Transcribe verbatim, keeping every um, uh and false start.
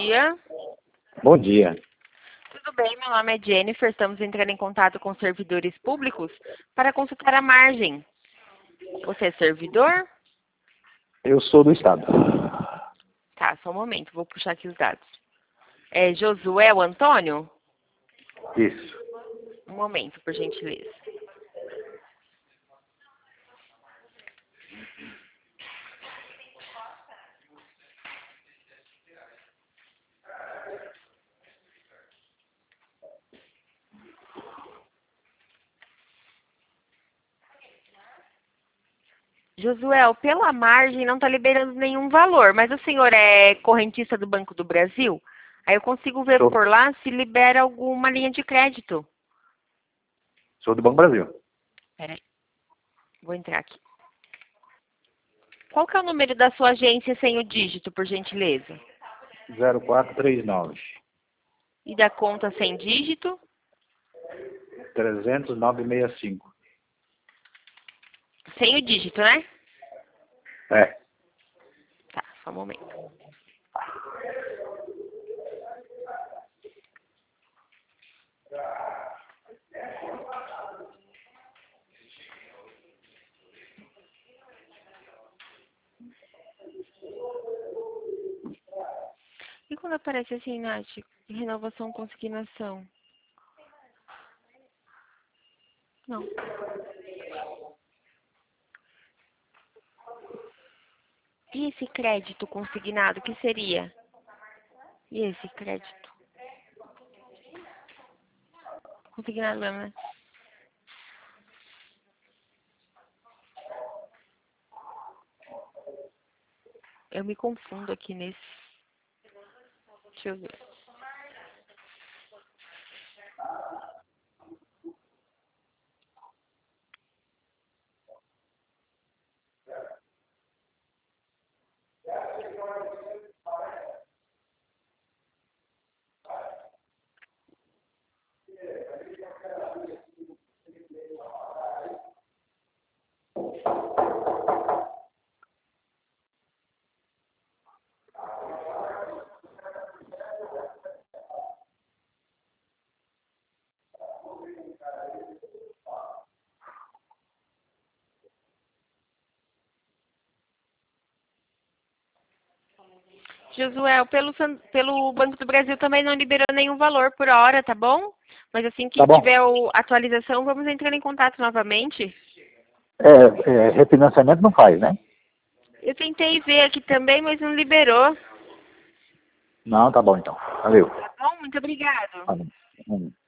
dia. Bom dia. Tudo bem? Meu nome é Jennifer. Estamos entrando em contato com servidores públicos para consultar a margem. Você é servidor? Eu sou do Estado. Tá, só um momento. Vou puxar aqui os dados. É Josué Antônio? Isso. Um momento, por gentileza. Josué, pela margem não está liberando nenhum valor, mas o senhor é correntista do Banco do Brasil? Aí eu consigo ver Sou. por lá se libera alguma linha de crédito. Sou do Banco Brasil. Peraí. Vou entrar aqui. Qual que é o número da sua agência sem o dígito, por gentileza? zero quatro três nove. E da conta sem dígito? trezentos nove sessenta e cinco. Sem o dígito, né? É. Tá, só um momento. E quando aparece assim, Nath, renovação consignação? Não. E esse crédito consignado, o que seria? E esse crédito? Consignado mesmo, né? Eu me confundo aqui nesse. Deixa eu ver. Josué, pelo, San- pelo Banco do Brasil também não liberou nenhum valor por hora, tá bom? Mas assim que Tá bom. tiver o- atualização, vamos entrar em contato novamente. É, é, refinanciamento não faz, né? Eu tentei ver aqui também, mas não liberou. Não, tá bom então. Valeu. Tá bom? Muito obrigado. Valeu. Hum.